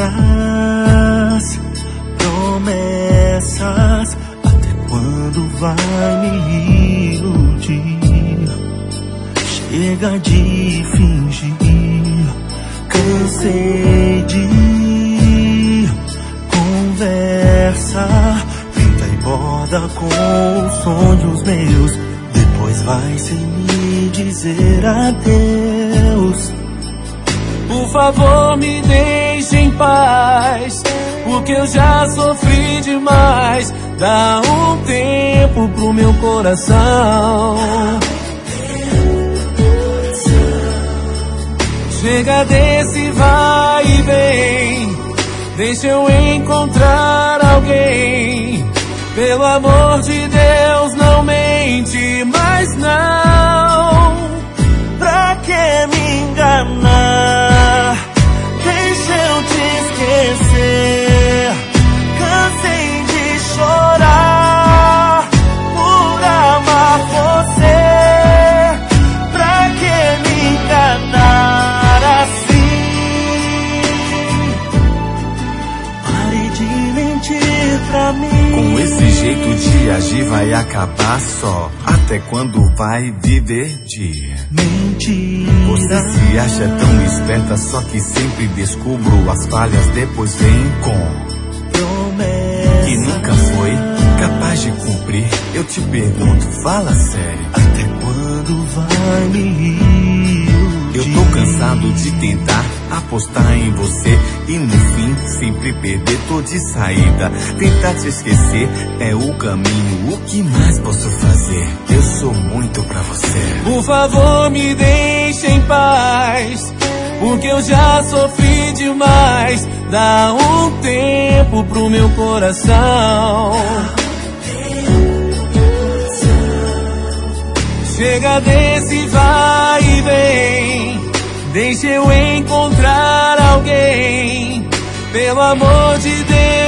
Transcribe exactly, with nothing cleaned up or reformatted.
mentirás, promessas, até quando vai me iludir? Chega de fingir, cansei de conversa, pinta e borda com os sonhos meus, depois vai sem me dizer adeus. Por favor, me deixe em paz, porque eu já sofri demais. Dá um tempo pro meu coração. Chega desse vai e vem, deixa eu encontrar alguém. Pelo amor de Deus, não mente mais não. Pra que me enganar? Deixa eu te esquecer. Cansei de chorar por amar você. Pra que me enganar assim? Pare de mentir pra mim. Com esse jeito de agir vai acabar só. Até quando vai viver de mentira? Você se acha tão esperta, só que sempre descubro as falhas, depois vem com promessa que nunca foi capaz de cumprir. Eu te pergunto, fala sério, até quando vai me iludir? eu tô cansado de tentar apostar em você e no fim sempre perder, tô de saída. Tentar te esquecer é o caminho, o que mais posso fazer? Eu sou muito pra você. Por favor, me deixe em paz, porque eu já sofri demais. Dá um tempo pro meu coração. Chega desse vai e vem, deixa eu encontrar alguém. Pelo amor de Deus,